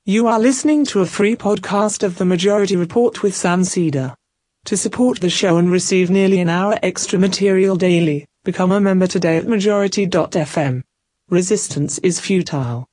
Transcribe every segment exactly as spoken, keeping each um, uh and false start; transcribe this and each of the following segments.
You are listening to a free podcast of The Majority Report with Sam Seder. To support the show and receive nearly an hour extra material daily, become a member today at majority dot f m. Resistance is futile.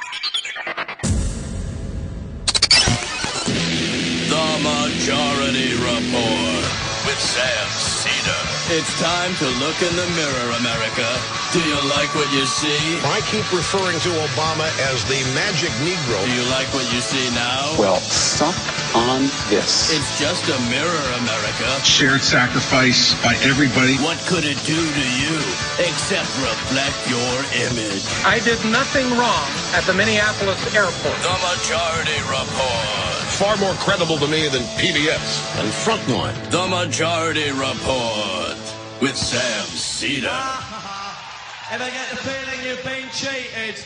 The Majority Report with Sam Seder. It's time to look in the mirror, America. Do you like what you see? I keep referring to Obama as the magic Negro. Do you like what you see now? Well, suck on this. It's just a mirror, America. Shared sacrifice by everybody. What could it do to you except reflect your image? I did nothing wrong at the Minneapolis airport. The Majority Report. Far more credible to me than P B S and Frontline. The Majority Report with Sam Seder. If I get the feeling you've been cheated.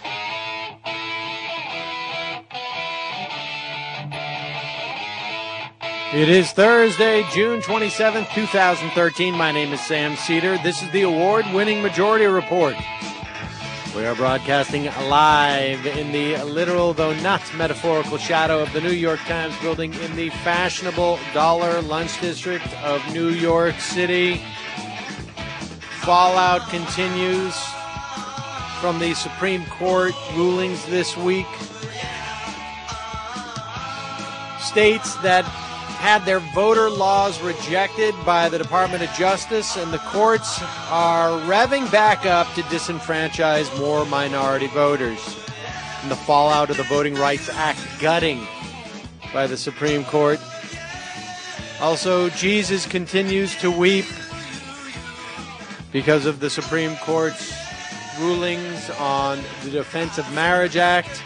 It is Thursday, June twenty-seventh, twenty thirteen. My name is Sam Seder. This is the award-winning Majority Report. We are broadcasting live in the literal, though not metaphorical, shadow of the New York Times building in the fashionable Dollar Lunch District of New York City. Fallout continues from the Supreme Court rulings this week. States that had their voter laws rejected by the Department of Justice, and the courts are revving back up to disenfranchise more minority voters. And the fallout of the Voting Rights Act gutting by the Supreme Court. Also, Jesus continues to weep because of the Supreme Court's rulings on the Defense of Marriage Act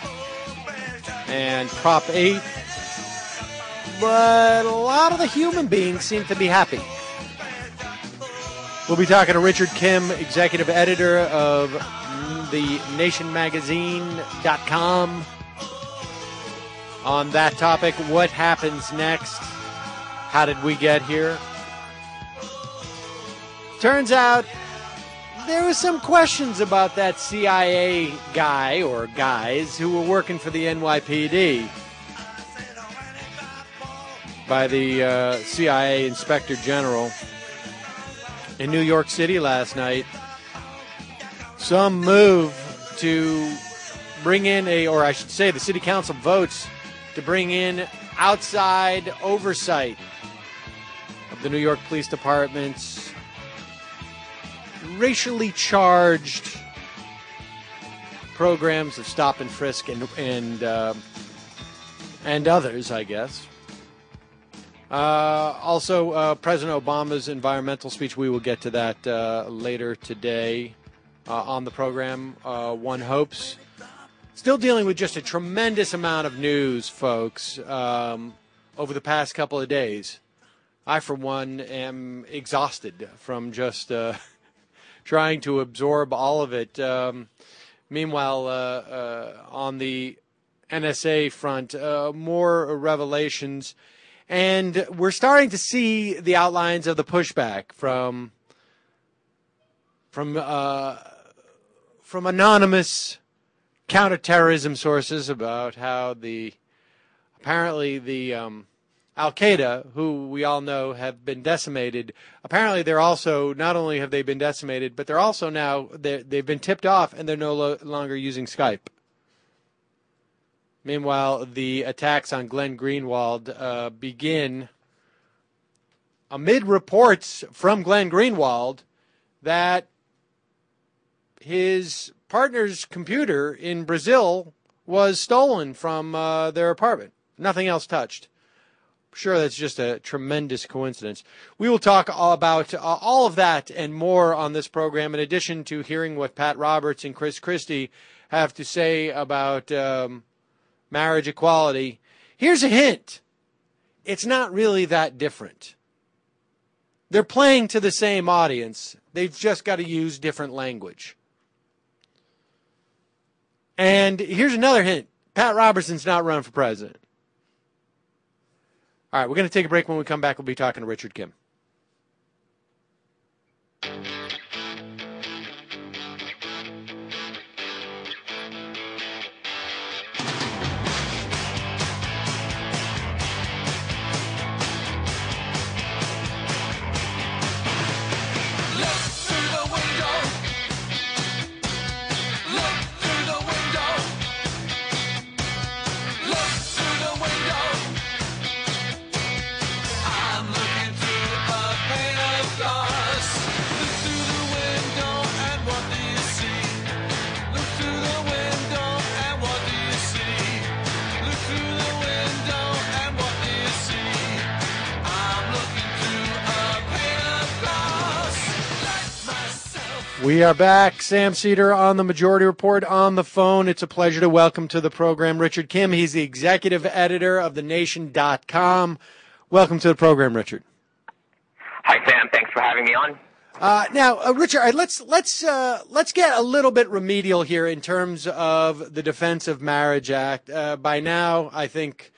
and Prop eight. But a lot of the human beings seem to be happy. We'll be talking to Richard Kim, executive editor of the nation magazine dot com, on that topic. What happens next? How did we get here? Turns out there were some questions about that C I A guy or guys who were working for the N Y P D by the uh, C I A Inspector General in New York City last night. Some move to bring in a, or I should say the City Council votes to bring in outside oversight of the New York Police Department's racially charged programs of stop and frisk and and uh, and others, I guess. Uh, also, uh, President Obama's environmental speech. We will get to that uh, later today uh, on the program. Uh, one hopes. Still dealing with just a tremendous amount of news, folks, um, over the past couple of days. I, for one, am exhausted from just uh, trying to absorb all of it. Um, meanwhile, uh, uh, on the N S A front, uh, more revelations. And we're starting to see the outlines of the pushback from from uh, from anonymous counterterrorism sources about how the apparently the um, Al-Qaeda, who we all know have been decimated, apparently they're also, not only have they been decimated, but they're also now, they're, they've been tipped off and they're no lo- longer using Skype. Meanwhile, the attacks on Glenn Greenwald uh, begin amid reports from Glenn Greenwald that his partner's computer in Brazil was stolen from uh, their apartment. Nothing else touched. I'm sure that's just a tremendous coincidence. We will talk about uh, all of that and more on this program, in addition to hearing what Pat Roberts and Chris Christie have to say about Um, marriage equality. Here's a hint. It's not really that different. They're playing to the same audience. They've just got to use different language. And here's another hint. Pat Robertson's not running for president. All right, we're going to take a break. When we come back, we'll be talking to Richard Kim. We are back. Sam Seder on the Majority Report on the phone. It's a pleasure to welcome to the program Richard Kim. He's the executive editor of the nation dot com. Welcome to the program, Richard. Hi, Sam. Thanks for having me on. Uh, now, uh, Richard, let's let's uh, let's get a little bit remedial here in terms of the Defense of Marriage Act. Uh, by now, I think,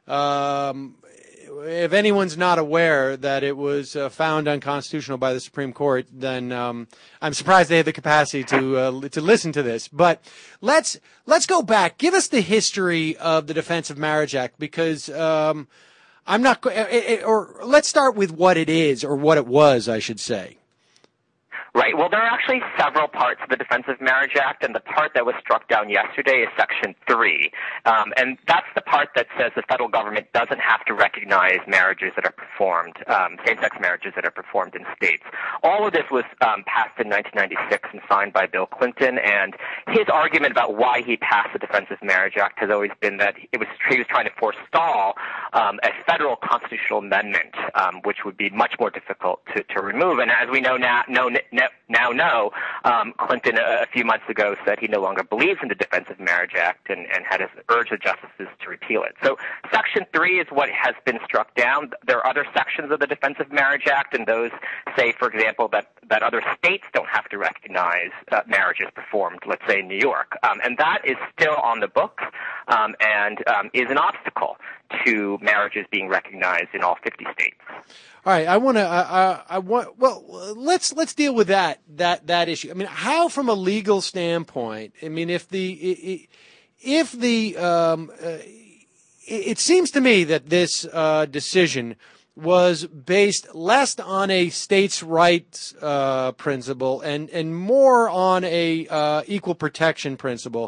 um, if anyone's not aware that it was uh, found unconstitutional by the Supreme Court, then um, I'm surprised they had the capacity to uh, to listen to this. But let's let's go back. Give us the history of the Defense of Marriage Act, because um, I'm not. Go- or let's start with what it is, or what it was, I should say. Right. Well, there are actually several parts of the Defense of Marriage Act, and the part that was struck down yesterday is Section three. Um, and that's the part that says the federal government doesn't have to recognize marriages that are performed, um, same-sex marriages that are performed in states. All of this was um, passed in nineteen ninety-six and signed by Bill Clinton, and his argument about why he passed the Defense of Marriage Act has always been that it was he was trying to forestall um, a federal constitutional amendment, um, which would be much more difficult to, to remove. And as we know now, no, no now know, um, Clinton a, a few months ago said he no longer believes in the Defense of Marriage Act and, and had urged the justices to repeal it. So Section three is what has been struck down. There are other sections of the Defense of Marriage Act, and those say, for example, that, that other states don't have to recognize uh, marriages performed, let's say in New York. Um, and that is still on the books um, and um, is an obstacle to marriages being recognized in all fifty states. All right, I want to. Uh, I want. Well, let's let's deal with that that that issue. I mean, how, from a legal standpoint? I mean, if the if the um, uh, it seems to me that this uh, decision was based less on a states' rights uh, principle and and more on a uh, equal protection principle.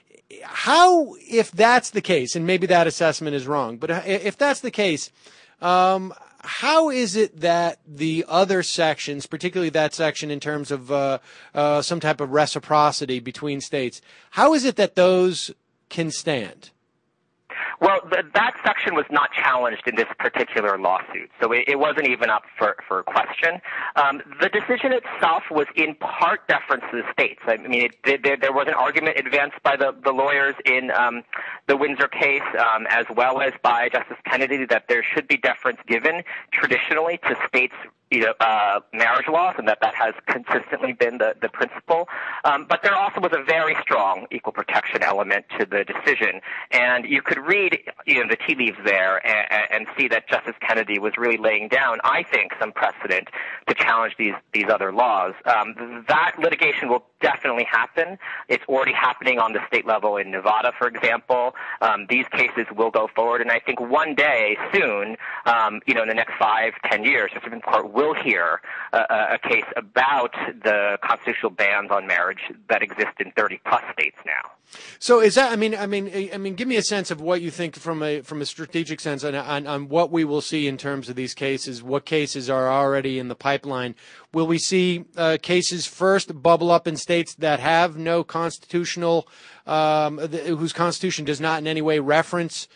How, if that's the case, and maybe that assessment is wrong, but if that's the case, um, how is it that the other sections, particularly that section in terms of uh, uh, some type of reciprocity between states, how is it that those can stand? Well, th- that section was not challenged in this particular lawsuit, so it, it wasn't even up for, for question. Um, the decision itself was in part deference to the states. I mean, it, there, there was an argument advanced by the, the lawyers in um, the Windsor case, um, as well as by Justice Kennedy, that there should be deference given traditionally to states' you know, uh, marriage laws, and that that has consistently been the, the principle. Um, but there also was a very strong equal protection element to the decision. And you could read, you know, the tea leaves there and, and see that Justice Kennedy was really laying down, I think, some precedent to challenge these, these other laws. Um, that litigation will definitely happen. It's already happening on the state level in Nevada, for example. Um, these cases will go forward, and I think one day soon, um, you know, in the next five, ten years, the Supreme Court will hear uh, a case about the constitutional bans on marriage that exist in thirty plus states now. So is that? I mean, I mean, I mean, give me a sense of what you think from a from a strategic sense on, on, on what we will see in terms of these cases. What cases are already in the pipeline? Will we see uh, cases first bubble up in states that have no constitutional, um, whose constitution does not in any way reference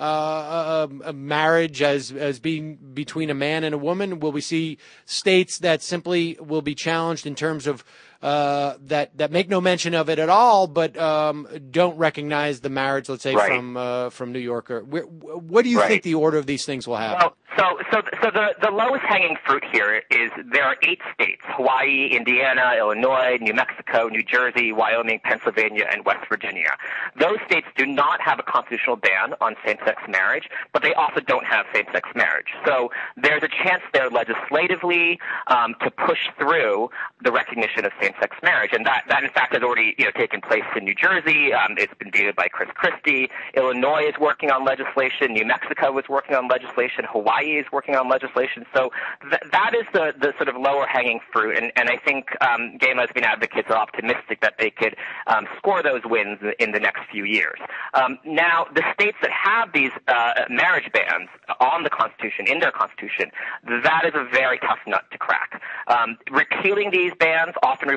Uh, a, a marriage as as being between a man and a woman? Will we see states that simply will be challenged in terms of uh, that that make no mention of it at all, but um, don't recognize the marriage, let's say, right. from uh, from New York? Or where, what do you right. think the order of these things will happen? Well, so so so the the lowest hanging fruit here is there are eight states: Hawaii, Indiana, Illinois, New Mexico, New Jersey, Wyoming, Pennsylvania, and West Virginia. Those states do not have a constitutional ban on same-sex marriage, but they also don't have same-sex marriage. So there's a chance there legislatively um, to push through the recognition of same-sex marriage, and that, that in fact has already you know taken place in New Jersey. Um, it's been vetoed by Chris Christie. Illinois is working on legislation. New Mexico is working on legislation. Hawaii is working on legislation. So th- that is the, the sort of lower-hanging fruit, and, and I think um, gay and lesbian advocates are optimistic that they could um, score those wins in the next few years. Um, now, the states that have these uh, marriage bans on the Constitution, in their Constitution, that is a very tough nut to crack. Um, repealing these bans often requires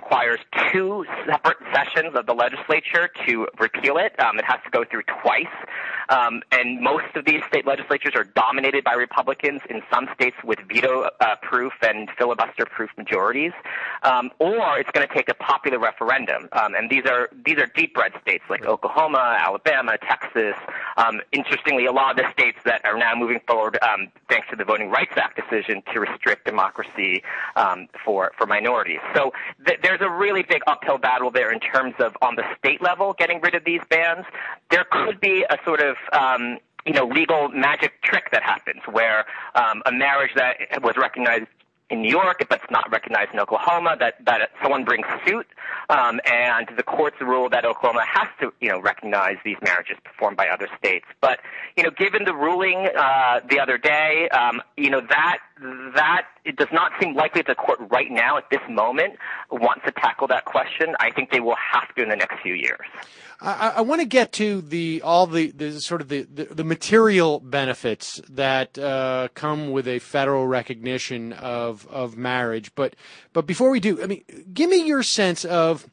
requires two separate sessions of the legislature to repeal it. Um, it has to go through twice. Um, and most of these state legislatures are dominated by Republicans, in some states with veto-proof uh, and filibuster-proof majorities. Um, or it's going to take a popular referendum. Um, and these are these are deep-red states like Oklahoma, Alabama, Texas. Um, interestingly, a lot of the states that are now moving forward, um, thanks to the Voting Rights Act decision to restrict democracy um, for, for minorities. So th- there's a really big uphill battle there in terms of, on the state level, getting rid of these bans. There could be a sort of um, you know, legal magic trick that happens where um, a marriage that was recognized in New York, but it's not recognized in Oklahoma, that, that someone brings suit, um, and the courts rule that Oklahoma has to, you know, recognize these marriages performed by other states. But, you know, given the ruling uh, the other day, um, you know, that that it does not seem likely that the court right now at this moment wants to tackle that question. I think they will have to in the next few years. I, I want to get to the all the, the sort of the, the, the material benefits that uh, come with a federal recognition of of marriage, but but before we do, I mean, give me your sense of.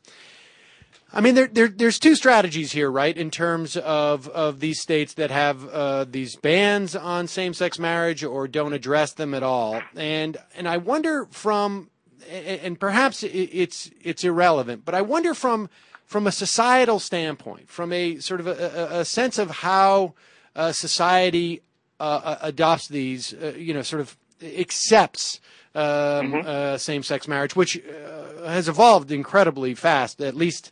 I mean, there, there there's two strategies here, right? In terms of, of these states that have uh, these bans on same-sex marriage or don't address them at all, and and I wonder from, and perhaps it's it's irrelevant, but I wonder from. From a societal standpoint, from a sort of a, a, a sense of how uh, society uh, adopts these, uh, you know, sort of accepts um, mm-hmm. uh, same-sex marriage, which uh, has evolved incredibly fast, at least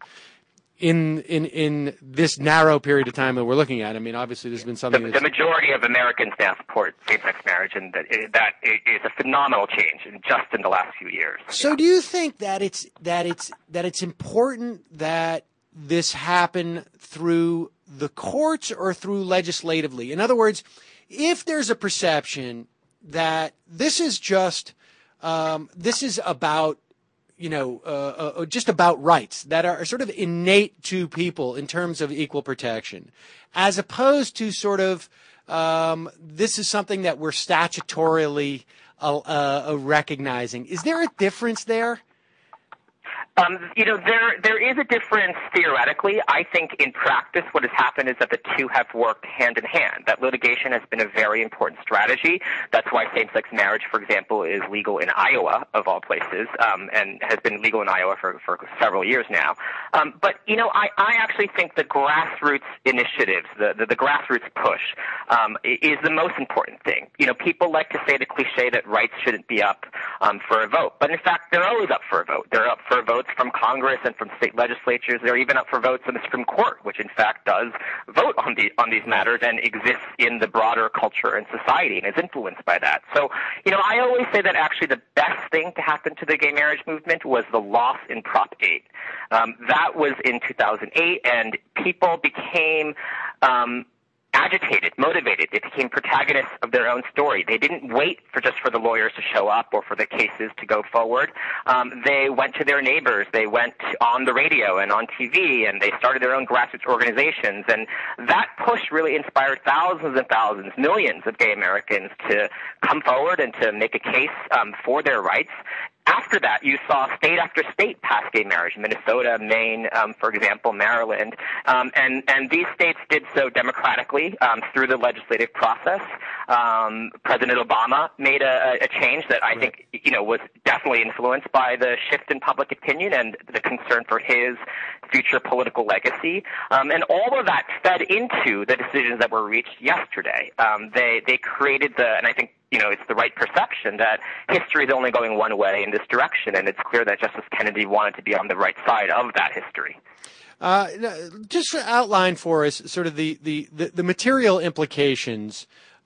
in in in this narrow period of time that we're looking at. I mean, obviously, there's been something. The, that's... the majority of Americans now support same-sex marriage, and that, that is a phenomenal change in just in the last few years. So, yeah. Do you think that it's that it's that it's important that this happen through the courts or through legislatively? In other words, if there's a perception that this is just um, this is about. you know, uh, uh, just about rights that are sort of innate to people in terms of equal protection, as opposed to sort of um, this is something that we're statutorily uh, uh, recognizing. Is there a difference there? Um, you know, there there is a difference theoretically. I think in practice what has happened is that the two have worked hand in hand. That litigation has been a very important strategy. That's why same-sex marriage, for example, is legal in Iowa, of all places, um, and has been legal in Iowa for, for several years now. Um, but, you know, I, I actually think the grassroots initiatives, the, the, the grassroots push, um, is the most important thing. You know, people like to say the cliche that rights shouldn't be up um, for a vote. But, in fact, they're always up for a vote. They're up for a vote from Congress and from state legislatures. They're even up for votes in the Supreme Court, which in fact does vote on the on these matters and exists in the broader culture and society and is influenced by that. So, you know, I always say that actually the best thing to happen to the gay marriage movement was the loss in Prop eight. Um, that was in two thousand eight, and people became um, agitated, motivated. They became protagonists of their own story. They didn't wait for just for the lawyers to show up or for the cases to go forward. Um, they went to their neighbors. They went on the radio and on T V, and they started their own grassroots organizations. And that push really inspired thousands and thousands, millions of gay Americans to come forward and to make a case um, for their rights. After that, you saw state after state pass gay marriage, Minnesota, Maine, um, for example, Maryland. Um, and, and these states did so democratically um, through the legislative process. Um, President Obama made a, a change that I think, you know, was definitely influenced by the shift in public opinion and the concern for his future political legacy. Um, and all of that fed into the decisions that were reached yesterday. Um, they, they created the, and I think, you know, it's the right perception that history is only going one way in this direction, and it's clear that Justice Kennedy wanted to be on the right side of that history. Uh, just outline for us sort of the, the, the, the material implications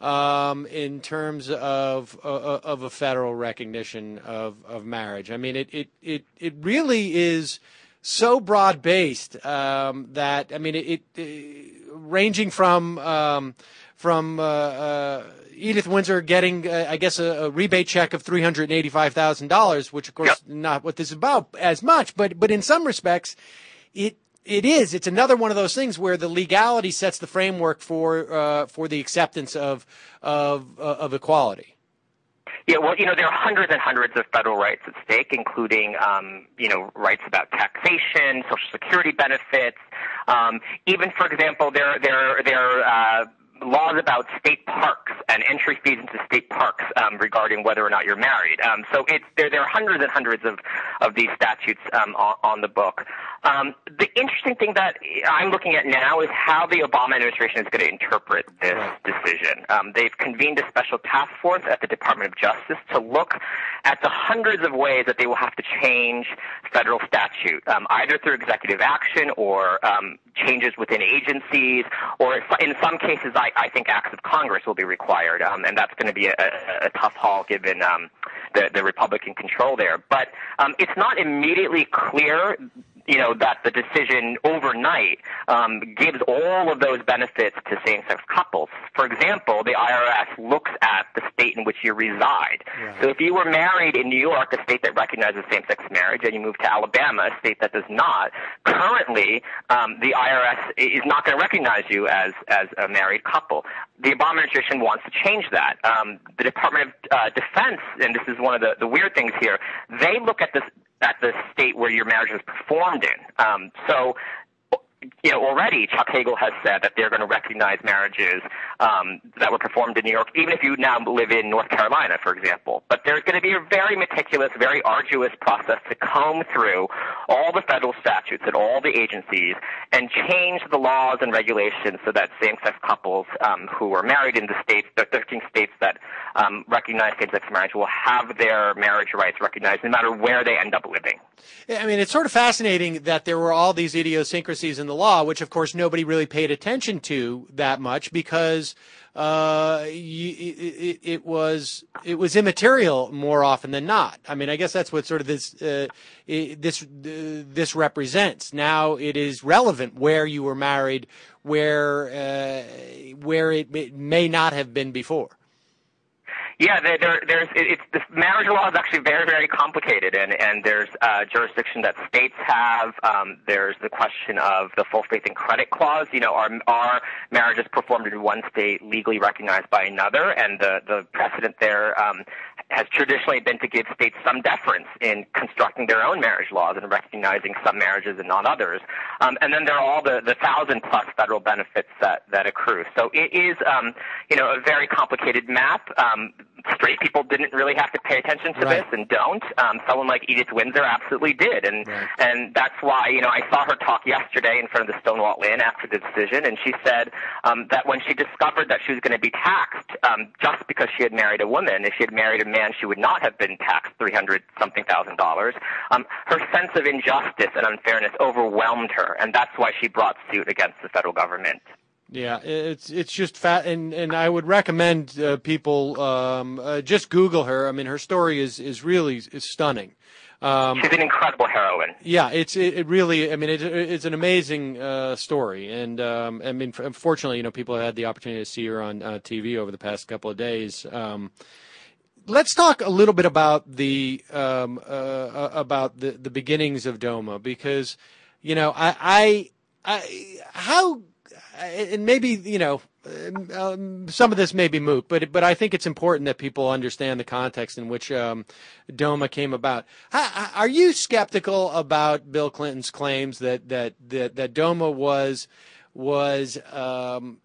um, in terms of uh, of a federal recognition of, of marriage. I mean, it, it, it, it really is so broad-based um, that, I mean, it, it ranging from um, from uh, uh, Edith Windsor getting, uh, I guess, a, a rebate check of three hundred eighty-five thousand dollars, which, of course, yep. not what this is about as much. But but in some respects, it it is. It's another one of those things where the legality sets the framework for uh, for the acceptance of of uh, of equality. Yeah, well, you know, there are hundreds and hundreds of federal rights at stake, including, um, you know, rights about taxation, Social Security benefits. Um, even, for example, there, there, there, uh, laws about state parks and entry fees into state parks um, regarding whether or not you're married. Um, so it's, there, there are hundreds and hundreds of, of these statutes um, on, on the book. Um, the interesting thing that I'm looking at now is how the Obama administration is going to interpret this decision. Um, they've convened a special task force at the Department of Justice to look at the hundreds of ways that they will have to change federal statute, um, either through executive action or um, changes within agencies, or in some cases, I, I think acts of Congress will be required, um, and that's going to be a, a, a tough haul given um, the, the Republican control there. But um, it's not immediately clear, you know, that the decision overnight um, gives all of those benefits to same-sex couples. For example, the I R S looks at the state in which you reside. Right. So if you were married in New York, a state that recognizes same-sex marriage, and you move to Alabama, a state that does not, currently um, the I R S is not going to recognize you as, as a married couple. The Obama administration wants to change that. Um, the Department of uh, Defense, and this is one of the, the weird things here, they look at this at the state where your marriage was performed in. Um, so, you know, already Chuck Hagel has said that they're going to recognize marriages um, that were performed in New York, even if you now live in North Carolina, for example. But there's going to be a very meticulous, very arduous process to comb through all the federal statutes at all the agencies and change the laws and regulations so that same-sex couples um, who are married in the states, the thirteen states that um, recognize same-sex marriage, will have their marriage rights recognized no matter where they end up living. I mean, it's sort of fascinating that there were all these idiosyncrasies in the law, which, of course, nobody really paid attention to that much because uh, it, it was it was immaterial more often than not. I mean, I guess that's what sort of this uh, this uh, this represents. Now it is relevant where you were married, where uh, where it may not have been before. Yeah, there, there, there's it's the marriage law is actually very, very complicated, and and there's uh, jurisdiction that states have. Um, there's the question of the full faith and credit clause. You know, are are marriages performed in one state legally recognized by another? And the the precedent there um, has traditionally been to give states some deference in constructing their own marriage laws and recognizing some marriages and not others. Um, and then there are all the the thousand plus federal benefits that that accrue. So it is um, you know a very complicated map. Um, Straight people didn't really have to pay attention to right. this and don't. Um, someone like Edith Windsor absolutely did. And right. and that's why, you know, I saw her talk yesterday in front of the Stonewall Inn after the decision, and she said um, that when she discovered that she was going to be taxed um, just because she had married a woman, if she had married a man, she would not have been taxed three hundred something thousand dollars. Um, her sense of injustice and unfairness overwhelmed her, and that's why she brought suit against the federal government. Yeah, it's it's just fat, and, and I would recommend uh, people um, uh, just Google her. I mean, her story is is really is stunning. Um, She's an incredible heroine. Yeah, it's it, it really. I mean, it, it's an amazing uh, story, and um, I mean, unfortunately, you know, people have had the opportunity to see her on uh, T V over the past couple of days. Um, let's talk a little bit about the um, uh, about the the beginnings of DOMA, because you know, I I, I how. And maybe, you know, um, some of this may be moot, but but I think it's important that people understand the context in which um, DOMA came about. How, are you skeptical about Bill Clinton's claims that that that, that DOMA was was um,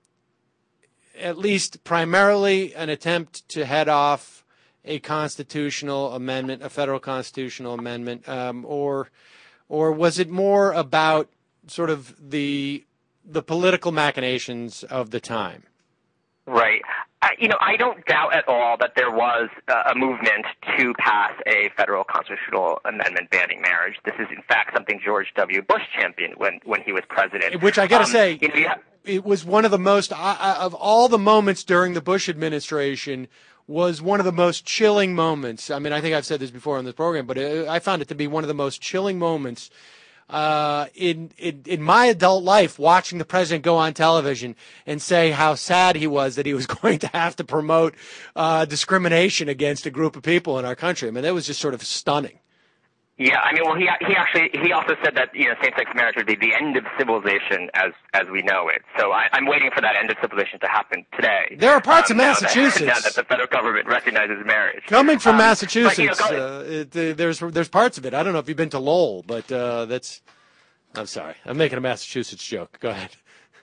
at least primarily an attempt to head off a constitutional amendment, a federal constitutional amendment, um, or or was it more about sort of the the political machinations of the time? Right. I, you know, I don't doubt at all that there was uh, a movement to pass a federal constitutional amendment banning marriage. This is, in fact, something George W. Bush championed when, when he was president. Which I got to um, say, you know, yeah. it was one of the most, uh, of all the moments during the Bush administration, was one of the most chilling moments. I mean, I think I've said this before on this program, but it, I found it to be one of the most chilling moments Uh, in, in in my adult life, watching the president go on television and say how sad he was that he was going to have to promote uh, discrimination against a group of people in our country. I mean, that was just sort of stunning. Yeah, I mean, well, he he actually he also said that you know same-sex marriage would be the end of civilization as as we know it. So I, I'm waiting for that end of civilization to happen today. There are parts um, of now Massachusetts that, now that the federal government recognizes marriage. Coming from um, Massachusetts, but, you know, uh, it, uh, there's there's parts of it. I don't know if you've been to Lowell, but uh, that's. I'm sorry, I'm making a Massachusetts joke. Go ahead.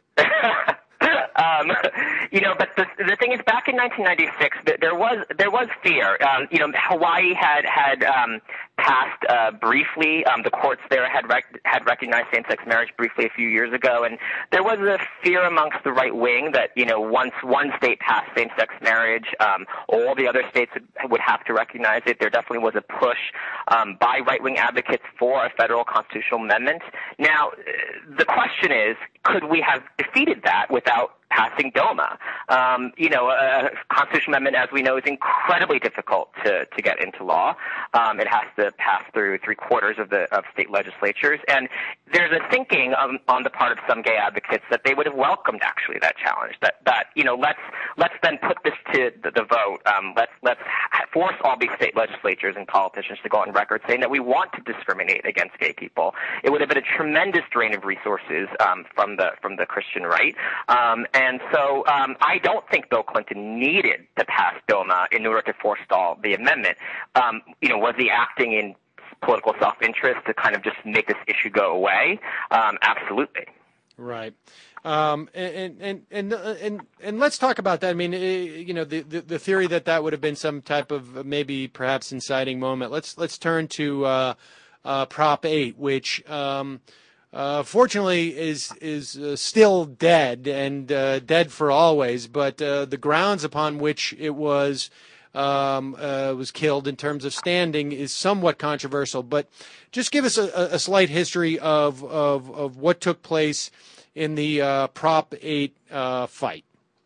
Um, you know, but the the thing is, back in nineteen ninety-six, there was there was fear. Um, you know, Hawaii had had um, passed uh, briefly. Um, the courts there had rec- had recognized same-sex marriage briefly a few years ago, and there was a fear amongst the right wing that you know once one state passed same-sex marriage, um, all the other states would, would have to recognize it. There definitely was a push um, by right-wing advocates for a federal constitutional amendment. Now, the question is, could we have defeated that without passing DOMA? Um, you know, a constitutional amendment, as we know, is incredibly difficult to, to get into law. Um, it has to pass through three quarters of the of state legislatures, and there's a thinking um, on the part of some gay advocates that they would have welcomed actually that challenge. That that you know, let's let's then put this to the, the vote. Um, let's let's force all these state legislatures and politicians to go on record saying that we want to discriminate against gay people. It would have been a tremendous drain of resources um, from the from the Christian right. Um, And so um, I don't think Bill Clinton needed to pass DOMA in order to forestall the amendment. Um, you know, was he acting in political self-interest to kind of just make this issue go away? Um, absolutely. Right. Um, and, and, and, and, and let's talk about that. I mean, you know, the, the, the theory that that would have been some type of maybe perhaps inciting moment. Let's, let's turn to uh, uh, Prop eight, which um, – Uh, fortunately, is is uh, still dead and uh, dead for always. But uh, the grounds upon which it was um, uh, was killed in terms of standing is somewhat controversial. But just give us a, a slight history of of, of what took place in the uh, Prop eight uh, fight.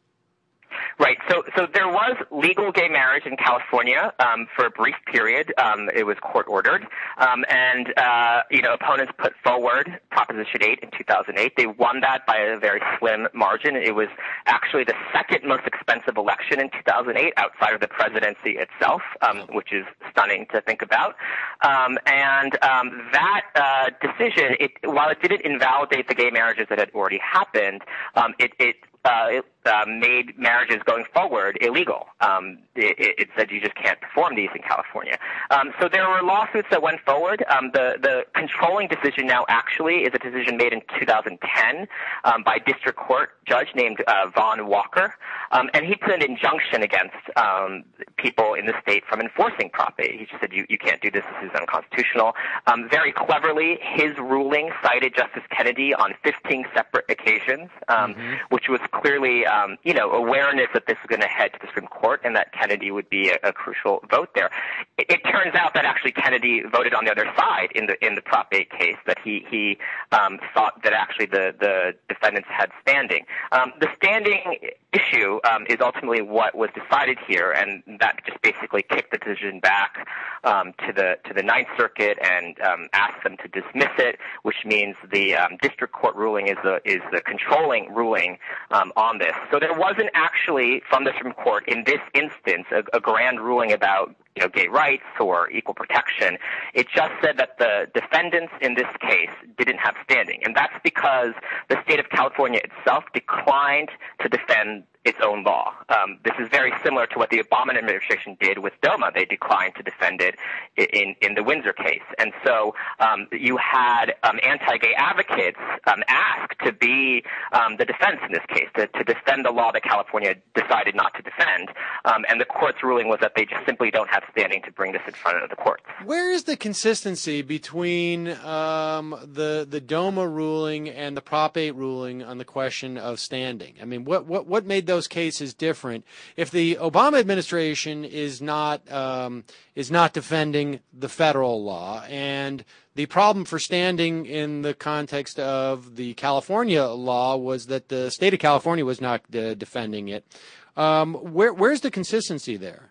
Right. So, so there was legal gay marriage in California um, for a brief period. Um, it was court ordered, um, and uh, you know, opponents put forward Proposition eight in two thousand eight. They won that by a very slim margin. It was actually the second most expensive election in two thousand eight, outside of the presidency itself, um, which is stunning to think about. Um, and um, that uh, decision, it, while it didn't invalidate the gay marriages that had already happened, um, it, it Uh, it uh, made marriages going forward illegal. Um, it, it said you just can't perform these in California. Um, so there were lawsuits that went forward. Um, the, the controlling decision now actually is a decision made in two thousand ten um, by a district court judge named uh, Vaughn Walker. Um, and he put an injunction against um, people in the state from enforcing Prop eight. He just said, you, you can't do this. This is unconstitutional. Um, very cleverly, his ruling cited Justice Kennedy on fifteen separate occasions, um, mm-hmm. which was clearly, um, you know, awareness that this was going to head to the Supreme Court and that Kennedy would be a, a crucial vote there. It, it turns out that actually Kennedy voted on the other side in the in the Prop eight case, that he he um, thought that actually the, the defendants had standing. Um, the standing issue um, is ultimately what was decided here, and that just basically kicked the decision back um, to the to the Ninth Circuit and um, asked them to dismiss it, which means the um, district court ruling is the is the controlling ruling Um, on this. So there wasn't actually, from the Supreme Court in this instance, a, a grand ruling about you know, gay rights or equal protection. It just said that the defendants in this case didn't have standing. And that's because the state of California itself declined to defend its own law. Um, this is very similar to what the Obama administration did with DOMA. They declined to defend it in, in the Windsor case. And so um, you had um, anti-gay advocates um, ask to be um, the defense in this case, to, to defend the law that California decided not to defend. Um, and the court's ruling was that they just simply don't have standing to bring this in front of the courts. Where is the consistency between um, the the DOMA ruling and the Prop eight ruling on the question of standing? I mean, what what what made those cases different? If the Obama administration is not um, is not defending the federal law, and the problem for standing in the context of the California law was that the state of California was not uh, defending it, um, where where's the consistency there?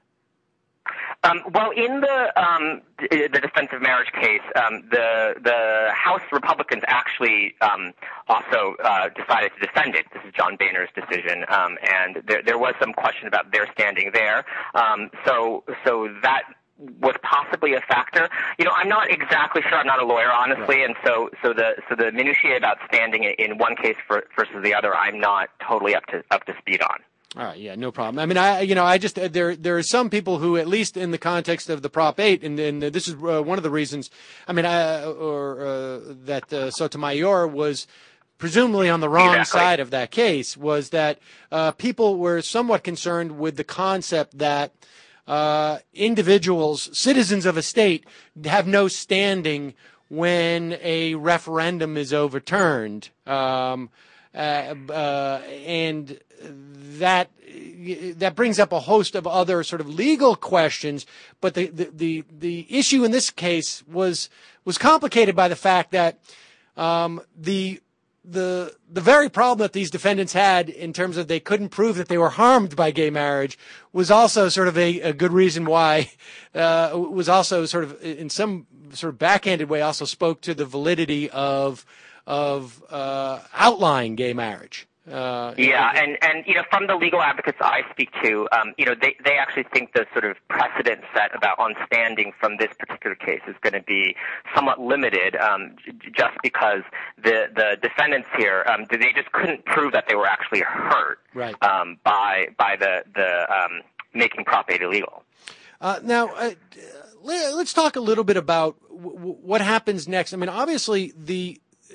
Um, well, in the um, the defense of marriage case, um, the the House Republicans actually um, also uh, decided to defend it. This is John Boehner's decision, um, and there there was some question about their standing there. Um, so so that was possibly a factor. You know, I'm not exactly sure. I'm not a lawyer, honestly, right. and so so the so the minutiae about standing in one case for, versus the other, I'm not totally up to up to speed on. All right, yeah, no problem. I mean, I, you know, I just there there are some people who, at least in the context of the Prop eight, and, and this is uh, one of the reasons. I mean, I, or uh, that uh, Sotomayor was presumably on the wrong exactly. side of that case, was that uh, people were somewhat concerned with the concept that uh, individuals, citizens of a state, have no standing when a referendum is overturned, um, uh, uh, and that that brings up a host of other sort of legal questions. But the the the, the issue in this case was was complicated by the fact that um, the the the very problem that these defendants had in terms of they couldn't prove that they were harmed by gay marriage was also sort of a, a good reason why uh, was also sort of in some sort of backhanded way also spoke to the validity of of uh, outlawing gay marriage. Uh, yeah, and, and, you know, from the legal advocates I speak to, um, you know, they, they actually think the sort of precedent set about on standing from this particular case is going to be somewhat limited, um, j- just because the, the defendants here, um, they just couldn't prove that they were actually hurt, right. um, by, by the, the, um, making Prop eight illegal. Uh, now, uh, let's talk a little bit about w- what happens next. I mean, obviously the,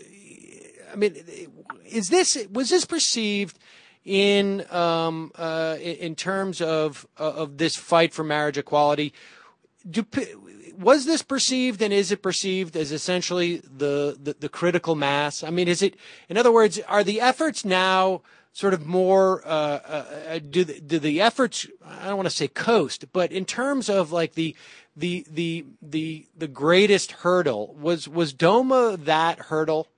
I mean, is this was this perceived in um, uh, in terms of uh, of this fight for marriage equality? Do, was this perceived, and is it perceived as essentially the, the the critical mass? I mean, is it? In other words, are the efforts now sort of more? Uh, uh, do the, do the efforts? I don't want to say coast, but in terms of like the the the the the greatest hurdle was was DOMA that hurdle?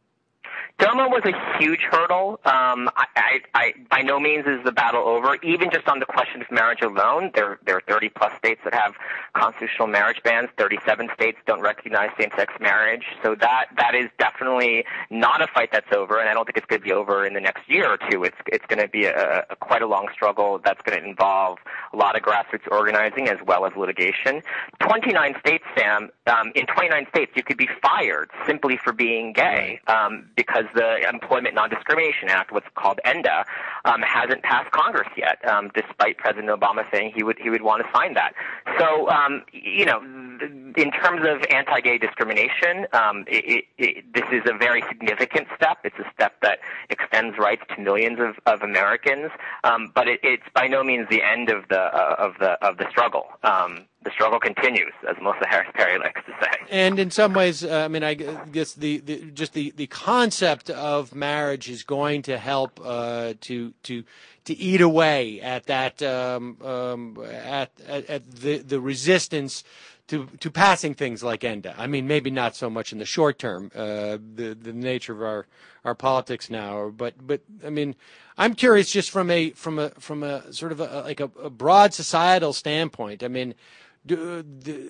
DOMA was a huge hurdle. Um, I, I, I, by no means is the battle over. Even just on the question of marriage alone, there, there are thirty plus states that have constitutional marriage bans. thirty-seven states don't recognize same-sex marriage. So that, that is definitely not a fight that's over, and I don't think it's going to be over in the next year or two. It's, it's going to be a, a quite a long struggle that's going to involve a lot of grassroots organizing as well as litigation. twenty-nine states, Sam. Um, in twenty-nine states, you could be fired simply for being gay, um, because the Employment Non-Discrimination Act, what's called ENDA, um, hasn't passed Congress yet, um, despite President Obama saying he would he would want to sign that. So, um, you know, in terms of anti-gay discrimination, um, it, it, this is a very significant step. It's a step that extends rights to millions of, of Americans, um, but it, it's by no means the end of the uh, of the of the struggle. Um, The struggle continues, as Melissa Harris Perry likes to say. And in some ways, uh, I mean, I guess the, the just the, the concept of marriage is going to help uh, to to to eat away at that um, um, at, at at the the resistance to to passing things like ENDA. I mean, maybe not so much in the short term, uh, the the nature of our our politics now, but but I mean. I'm curious, just from a from a from a sort of a, like a, a broad societal standpoint. I mean, do, do,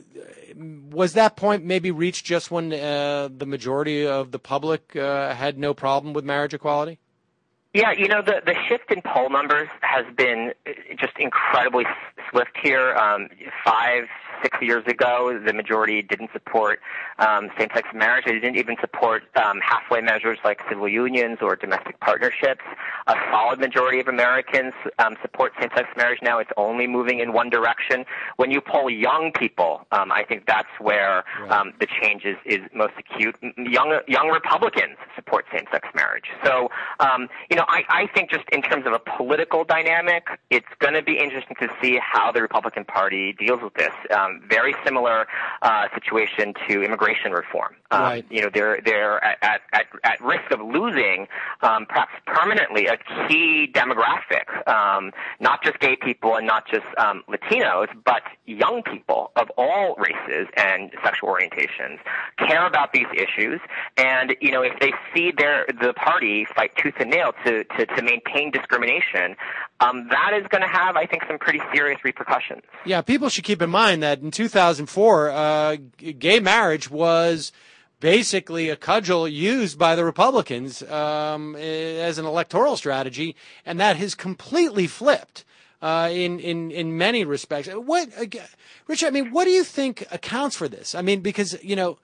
was that point maybe reached just when uh, the majority of the public uh, had no problem with marriage equality? Yeah, you know, the, the shift in poll numbers has been just incredibly swift here. Um, five, six years ago, the majority didn't support um, same-sex marriage. They didn't even support um, halfway measures like civil unions or domestic partnerships. A solid majority of Americans um, support same-sex marriage now. It's only moving in one direction. When you poll young people, um, I think that's where um, the change is, is most acute. Young, young Republicans support same-sex marriage. So, um, you know, I, I think just in terms of a political dynamic, it's going to be interesting to see how the Republican Party deals with this. Um, very similar uh, situation to immigration reform. Um, right. You know, they're they're at at, at risk of losing, um, perhaps permanently, a key demographic. Um, not just gay people and not just um, Latinos, but young people of all races and sexual orientations care about these issues. And you know, if they see their the party fight tooth and nail to to, to maintain discrimination, um, that is going to have, I think, some pretty serious repercussions. Yeah, people should keep in mind that in two thousand four, uh, gay marriage was basically a cudgel used by the Republicans um, as an electoral strategy, and that has completely flipped. uh, in in in many respects. What, Richard? I mean, what do you think accounts for this? I mean, because you know,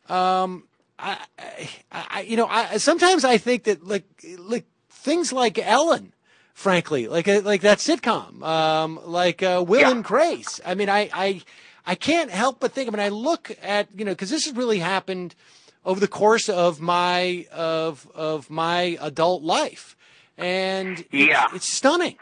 um, I, I, you know, I sometimes I think that like like things like Ellen, frankly, like a, like that sitcom, um, like uh, Will yeah. and Grace. I mean, I, I I can't help but think. I mean, I look at you know because this has really happened over the course of my of of my adult life, and yeah. it's, it's stunning.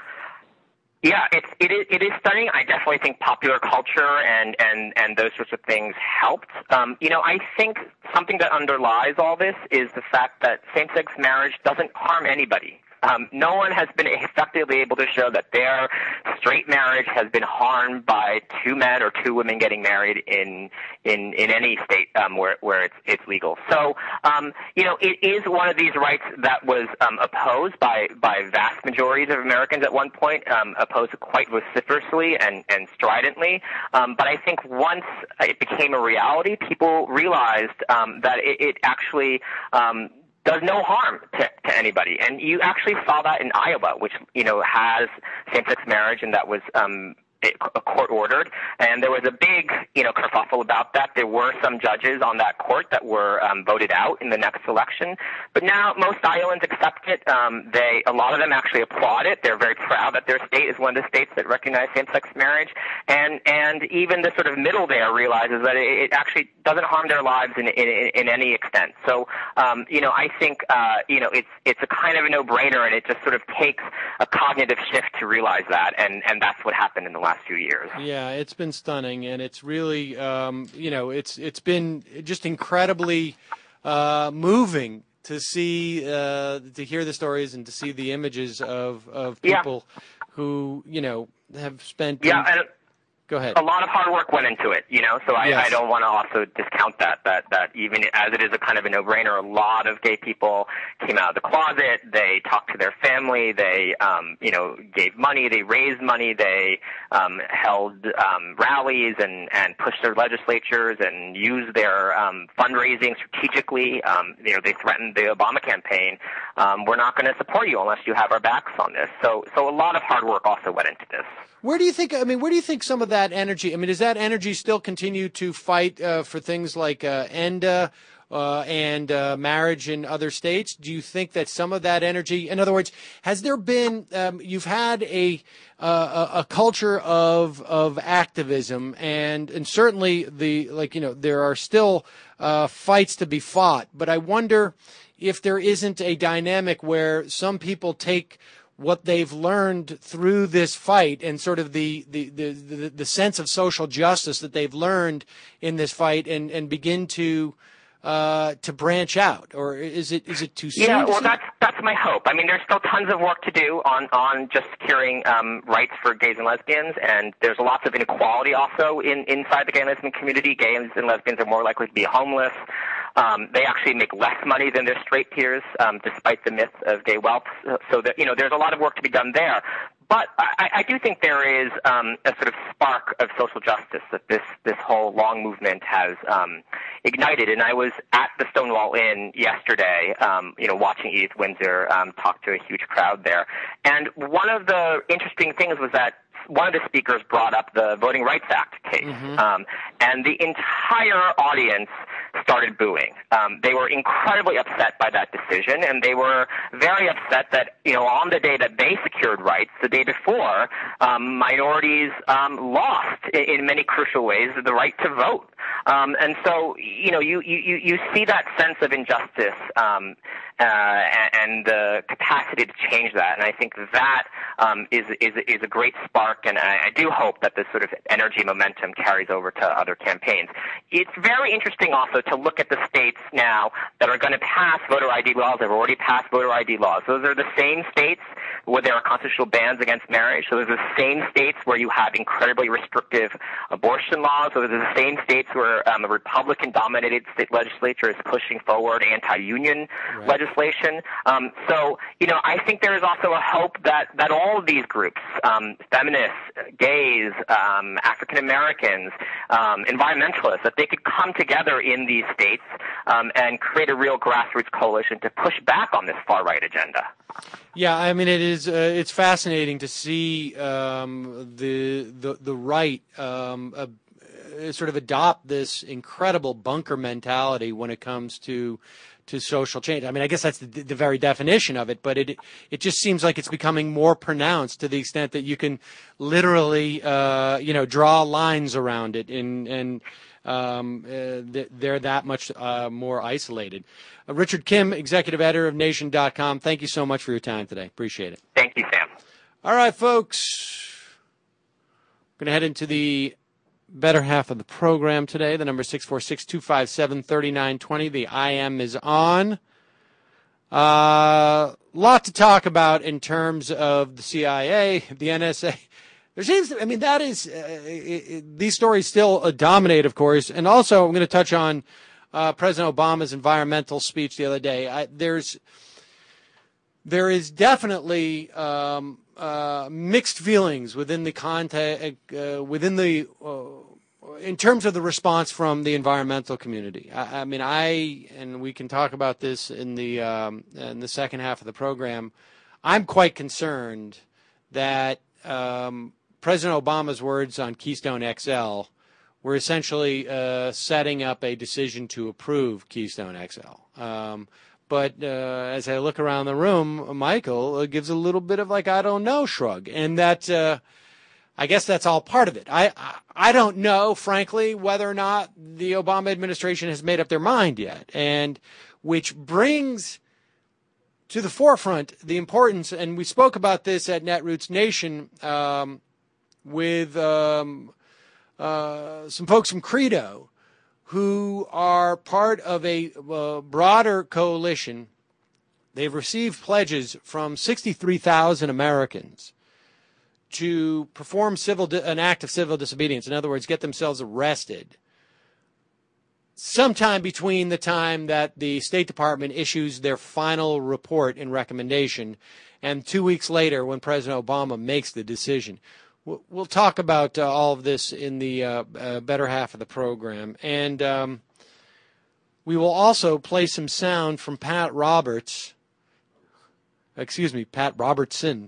Yeah, it's, it is, it is stunning. I definitely think popular culture and, and, and those sorts of things helped. Um, you know, I think something that underlies all this is the fact that same-sex marriage doesn't harm anybody. Um, no one has been effectively able to show that their straight marriage has been harmed by two men or two women getting married in in, in any state um, where where it's it's legal. So um, you know, it is one of these rights that was um, opposed by by vast majorities of Americans at one point, um, opposed quite vociferously and and stridently. Um, but I think once it became a reality, people realized um, that it, it actually um, does no harm to, to anybody. And you actually saw that in Iowa, which, you know, has same-sex marriage, and that was um, court-ordered. And there was a big, you know, kerfuffle about that. There were some judges on that court that were um, voted out in the next election. But now most Iowans accept it. Um, they, a lot of them actually applaud it. They're very proud that their state is one of the states that recognize same-sex marriage. And and even the sort of middle there realizes that it, it actually doesn't harm their lives in in, in any extent. So, um, you know, I think, uh, you know, it's it's a kind of a no-brainer, and it just sort of takes a cognitive shift to realize that. And, and that's what happened in the last few years. Yeah, it's been stunning, and it's really, um, you know, it's it's been just incredibly uh, moving to see, uh, to hear the stories and to see the images of of people yeah. who, you know, have spent. Yeah. And- Go ahead. A lot of hard work went into it, you know, so I, yes. I don't want to also discount that, that, that even as it is a kind of a no-brainer, a lot of gay people came out of the closet, they talked to their family, they, um, you know, gave money, they raised money, they um, held um, rallies and, and pushed their legislatures and used their um, fundraising strategically. Um, you know, they threatened the Obama campaign. Um, we're not going to support you unless you have our backs on this. So, so a lot of hard work also went into this. Where do you think, I mean, where do you think some of that energy, I mean, does that energy still continue to fight uh, for things like uh, ENDA uh, and uh, marriage in other states? Do you think that some of that energy, in other words, has there been, um, you've had a, uh, a a culture of of activism, and, and certainly the, like, you know, there are still uh, fights to be fought, but I wonder if there isn't a dynamic where some people take what they've learned through this fight and sort of the, the, the, the, the sense of social justice that they've learned in this fight and, and begin to uh, to branch out, or is it is it too soon? Yeah, well, that's that's my hope. I mean, there's still tons of work to do on on just securing um, rights for gays and lesbians, and there's lots of inequality also in inside the gay and lesbian community. Gays and lesbians are more likely to be homeless. Um, they actually make less money than their straight peers, um, despite the myth of gay wealth. So that, you know, there's a lot of work to be done there. But I, I do think there is um, a sort of spark of social justice that this this whole long movement has um, ignited. And I was at the Stonewall Inn yesterday, um, you know, watching Edith Windsor um, talk to a huge crowd there. And one of the interesting things was that one of the speakers brought up the Voting Rights Act case, mm-hmm. um, and the entire audience started booing. Um, they were incredibly upset by that decision, and they were very upset that, you know, on the day that they secured rights, the day before, um, minorities um, lost in, in many crucial ways the right to vote. Um, and so, you know, you, you, you see that sense of injustice um, uh, and the capacity to change that. And I think that um, is, is, is a great spark, and I, I do hope that this sort of energy momentum carries over to other campaigns. It's very interesting also to look at the states now that are going to pass voter I D laws. They've already passed voter I D laws. Those are the same states where there are constitutional bans against marriage. So those are the same states where you have incredibly restrictive abortion laws. So those are the same states where um, a Republican-dominated state legislature is pushing forward anti-union right. legislation. Um, so, you know, I think there is also a hope that, that all all of these groups, um, feminists, gays, um, African Americans, um, environmentalists, that they could come together in these states um, and create a real grassroots coalition to push back on this far-right agenda. Yeah, I mean, it is. Uh, it's fascinating to see um, the the the right um, uh, sort of adopt this incredible bunker mentality when it comes to to social change. I mean, I guess that's the, the very definition of it, but it it just seems like it's becoming more pronounced to the extent that you can literally, uh, you know, draw lines around it, and and um, uh, they're that much uh, more isolated. Uh, Richard Kim, executive editor of Nation dot com. Thank you so much for your time today. Appreciate it. Thank you, Sam. All right, folks. Going to head into the better half of the program today. The number is six four six, two five seven, three nine two zero. The I M is on. A uh, lot to talk about in terms of the C I A, the N S A. There seems to, I mean, that is, uh, it, it, these stories still uh, dominate, of course. And also, I'm going to touch on uh, President Obama's environmental speech the other day. I, there's, there is definitely um, uh, mixed feelings within the context, uh, within the, uh, in terms of the response from the environmental community. I, I mean, I, and we can talk about this in the um, in the second half of the program. I'm quite concerned that um, President Obama's words on Keystone X L were essentially uh, setting up a decision to approve Keystone X L. Um, but uh, as I look around the room, Michael uh, gives a little bit of like, I don't know, shrug. And that, uh, I guess that's all part of it. I, I I don't know, frankly, whether or not the Obama administration has made up their mind yet. And which brings to the forefront the importance, and we spoke about this at Netroots Nation, um, with um, uh, some folks from Credo who are part of a uh, broader coalition. They've received pledges from sixty-three thousand Americans to perform civil di- an act of civil disobedience. In other words, get themselves arrested sometime between the time that the State Department issues their final report and recommendation and two weeks later when President Obama makes the decision. We'll talk about uh, all of this in the uh, uh, better half of the program. And um, we will also play some sound from Pat Roberts. Excuse me, Pat Robertson.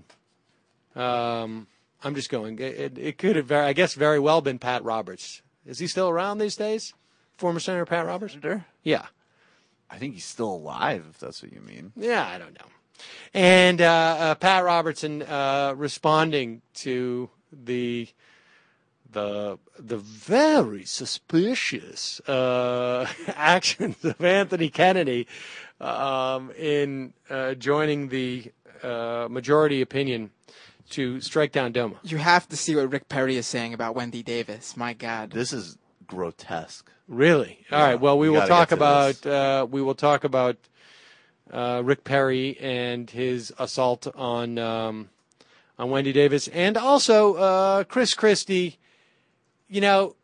Um, I'm just going. It, it could have, very, I guess, very well been Pat Roberts. Is he still around these days? Former Senator Pat Roberts? Senator? Yeah. I think he's still alive, if that's what you mean. Yeah, I don't know. And uh, uh, Pat Robertson uh, responding to the the the very suspicious uh, actions of Anthony Kennedy um, in uh, joining the uh, majority opinion to strike down DOMA. You have to see what Rick Perry is saying about Wendy Davis. My God, this is grotesque. Really? All yeah, right. Well, we, we will talk about uh, we will talk about uh, Rick Perry and his assault on um, on Wendy Davis, and also uh, Chris Christie. You know,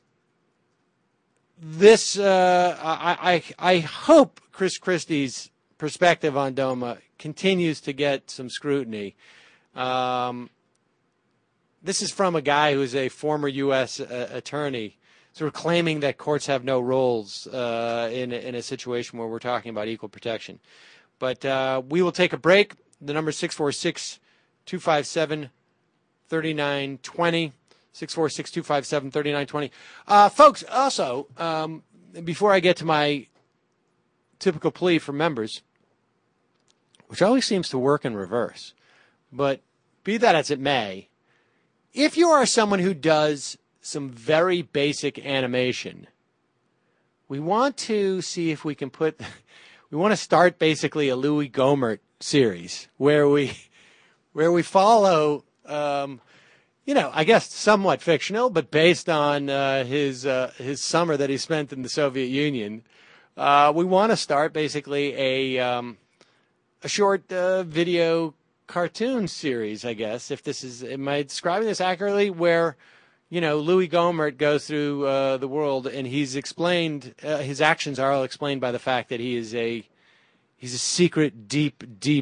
this uh, I, I I hope Chris Christie's perspective on DOMA continues to get some scrutiny. Um, this is from a guy who's a former U S uh, attorney, sort of claiming that courts have no roles uh, in in a situation where we're talking about equal protection. But uh, we will take a break. The number is six four six, two five seven, three nine two zero. six four six, two five seven, three nine two zero. Uh, folks, also, um, before I get to my typical plea for members, which always seems to work in reverse, but be that as it may, if you are someone who does some very basic animation, we want to see if we can put, we want to start basically a Louis Gohmert series where we, where we follow, um, you know, I guess somewhat fictional, but based on uh, his uh, his summer that he spent in the Soviet Union. Uh, we want to start basically a um, a short uh, video cartoon series, I guess, if this is, am I describing this accurately, where, you know, Louis Gohmert goes through uh, the world and he's explained, uh, his actions are all explained by the fact that he is a, he's a secret, deep, deep,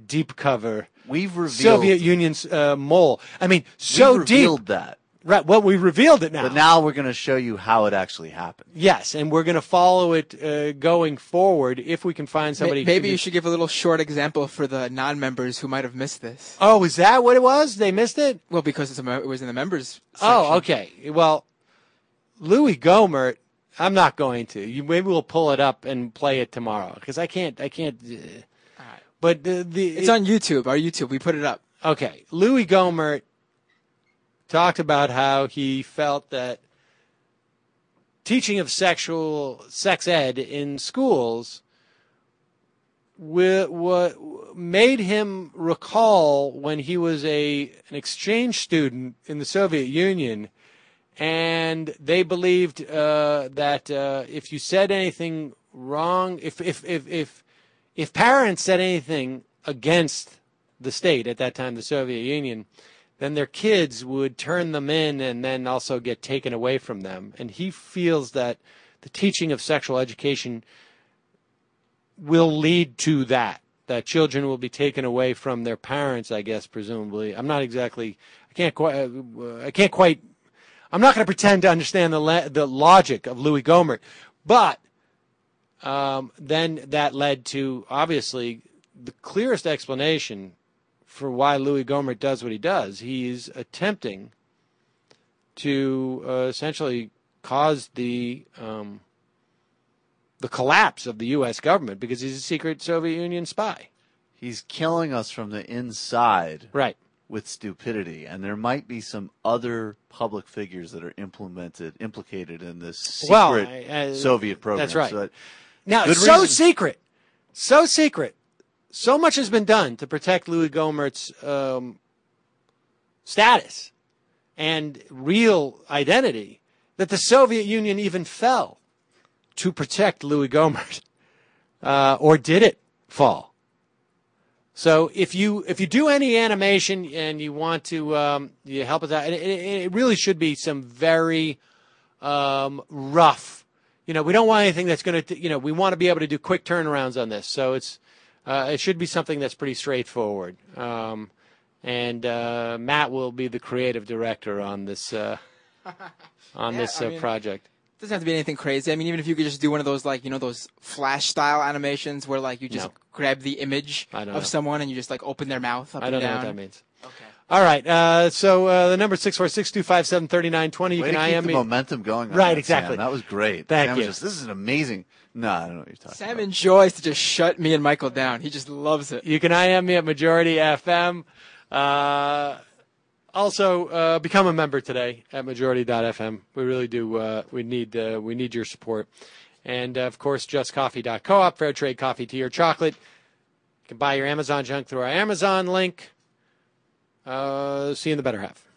deep cover We've revealed Soviet Union's uh, mole. I mean, so we revealed deep. that. Right. Well, we revealed it now. But now we're going to show you how it actually happened. Yes, and we're going to follow it uh, going forward if we can find somebody. Maybe you should give a little short example for the non-members who might have missed this. Oh, is that what it was? They missed it? Well, because it's a, it was in the members section. Oh, okay. Well, Louis Gohmert, I'm not going to. You, maybe we'll pull it up and play it tomorrow because I can't. I can't. Uh, All right. But the, the it's it, on YouTube. Our YouTube. We put it up. Okay, Louis Gohmert talked about how he felt that teaching of sexual sex ed in schools w- w- made him recall when he was a an exchange student in the Soviet Union, and they believed uh, that uh, if you said anything wrong, if if if if if parents said anything against the state at that time, the Soviet Union, then their kids would turn them in and then also get taken away from them. And he feels that the teaching of sexual education will lead to that, that children will be taken away from their parents, I guess, presumably. I'm not exactly, I can't quite, uh, I can't quite, I'm not going to pretend to understand the le- the logic of Louis Gohmert, but um, then that led to, obviously, the clearest explanation for why Louis Gohmert does what he does. He's attempting to uh, essentially cause the um, the collapse of the U S government because he's a secret Soviet Union spy. He's killing us from the inside, right, with stupidity. And there might be some other public figures that are implemented, implicated in this secret well, I, I, Soviet program. That's right. So that, now, it's so reason. secret, so secret. So much has been done to protect Louis Gohmert's um, status and real identity that the Soviet Union even fell to protect Louis Gohmert. Uh, or did it fall? So if you if you do any animation and you want to um, you help us out, it, it, it really should be some very um, rough. You know, we don't want anything that's going to, you know, we want to be able to do quick turnarounds on this. So it's Uh, it should be something that's pretty straightforward. Um, and uh, Matt will be the creative director on this uh, on yeah, this uh, I mean, project. It doesn't have to be anything crazy. I mean, even if you could just do one of those, like, you know, those flash style animations where, like, you just No. grab the image I don't of know. someone and you just, like, open their mouth up I and don't know down. what that means. Okay. All right. Uh, so uh, the number six four six two five seven three nine two zero. You Way can to I keep M the me. momentum going. On Right, that, exactly. Sam. That was great. Thank Sam was you. just, this is an amazing. No, I don't know what you're talking Sam about. enjoys to just shut me and Michael down. He just loves it. You can I M me at Majority F M. Uh, also, uh, become a member today at majority dot f m. We really do. Uh, we need uh, we need your support. And, uh, of course, just coffee dot coop, fair trade coffee, tea, or chocolate. You can buy your Amazon junk through our Amazon link. Uh, see you in the better half.